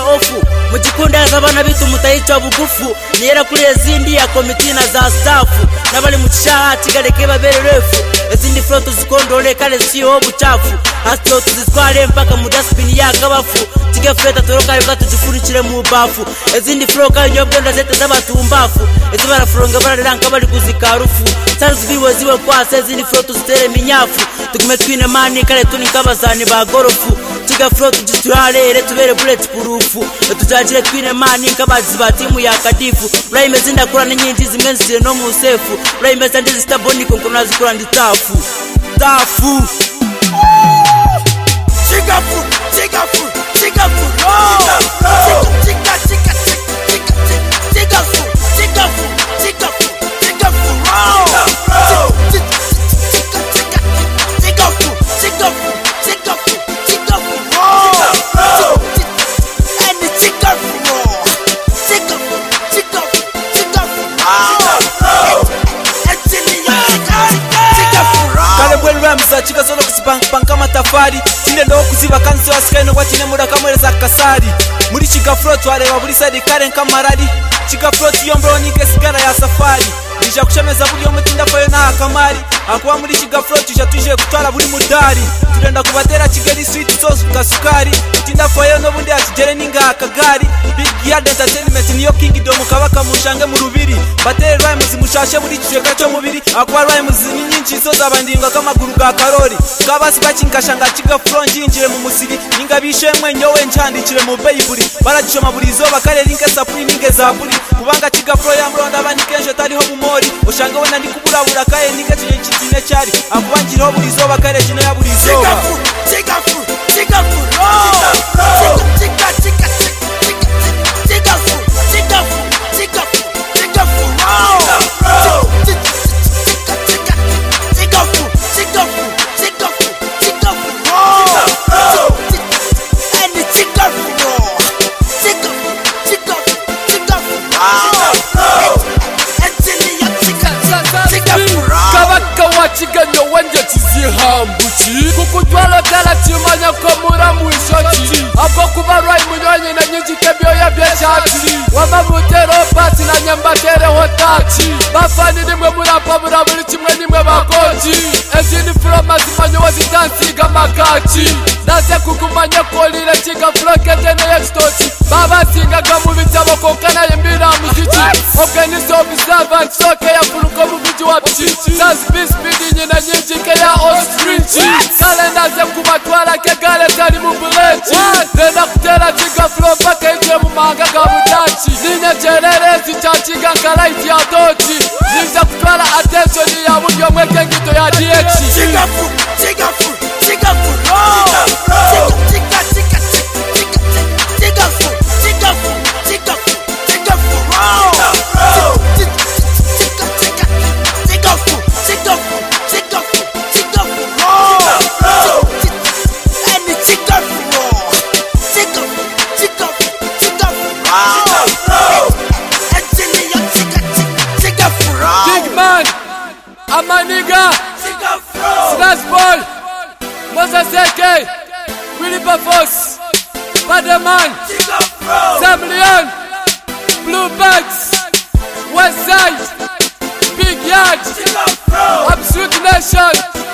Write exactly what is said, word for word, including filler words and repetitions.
ofu mugikunda zabana bitu mutayica bugufu niyera kuri ezindi ya komite na za staff nabali mu kishaha kigaleke babere refu ezindi flow tuzikondole kale siyo buchafu hastyo tuzitware mpaka mu dustbin yakabafu tige fleta toroka yuka tuzifurikire mu bafu ezindi flow kale nyobwenda zete zabatumbafu ezibara fronga bararanka bali kuzikarufu sanzi biwe ziwe kwase ezindi flow tuzitere minyafu tugume twine mani kale tuni kabazani ba gorofu tiga flow tujitware ere tubere bulletproof tujajire twine mani kabazi ba timu ya kadifu uraime zinda kura nyinji zimwe zisire no mu sefu uraime zandi zistaboni konkona zikura ndi tafu tafu Chigafu chigafu chigafu oh chiga chiga chiga chigafu chigafu chigafu chigafu oh chigafu chigafu chigafu chigafu oh and chigafu chigafu chigafu chigafu oh actually chigafu kale bwelu ramza chikazono kusipanka matafari tinde ndo kuziba kanzi wasikaye no kwatine mura kamwereza kasari muri chigafro twareba buri side kare nkamarari chigafro yombro nike sigara ya safari nija kushemeza buri yo mutinda fayo na akamari akuba muri chigafro tuje tuje kutwara buri mudari turenda kubatera Kigali sweet sauce kasukari tinda fayo no bundi akigere ninga akagari big yard entertainment niyo kingdom kabaka mushange mu rubiri batere rhymes mushashe muri kiceka cyo mubiri akuba rhymes nyinshi zo zabandinga kamaguru ga karori kabasi bakinkashanga chigafro njinjire mu musiri ninga bishemwe nyowe nchandikire mu Bible baragishoma buri zo bakare linke sapuri ninge za buri kubanga chigafro ya mronda bani kenje tariho bumori ushange wenda ndi kuburabura kaye ninge cyine cyari akubangireho buri zo bakare kino ya buri zo chigafu chigafu oh chiga chiga chigafu chigafu chigafu chigafu oh chigafu chigafu chigafu chigafu oh and chigafu chigafu chigafu chigafu oh actually ya chigafu chigafu kabaka wachiganyo wanje tizihambuki kukutwala kala chimanya ko muramwishoki abo kubarwai munyonye na nyinji kebyo ya byachati wamabutero pasi na nyambatere hotati bafani nimwe murapa muraburi kimwe nimwe bakoji ezini froma zimanyo wazitansiga makati nase kukumanya kolire chiga flokete ne extoti baba singa gamu bitabo kokana yembira muziki okeni sobi servant soke ya fuluko mubiji wa pichichi sans speed nyina nyinji ke ya ostrich kalenda ze kubatwala ke gale tari mu buleti nenda kutera chiga flow paka ije mu manga ga budachi ninya jerere zichachiga kalaiti ya doti niza kutwala attention ya buryo mweke ngito ya D H chigafu chigafu chigafu oh chiga chiga chigafu chigafu chigafu chigafu oh chiga chigafu chigafu chigafu chigafu oh and chigafu chigafu chigafu chigafu oh actually ya chiga chigafu big man amaniga Slash Ball Moses A K Willie Bafos Paderman Sam Leon Blue Bags Westside Big Yard Absolute Nation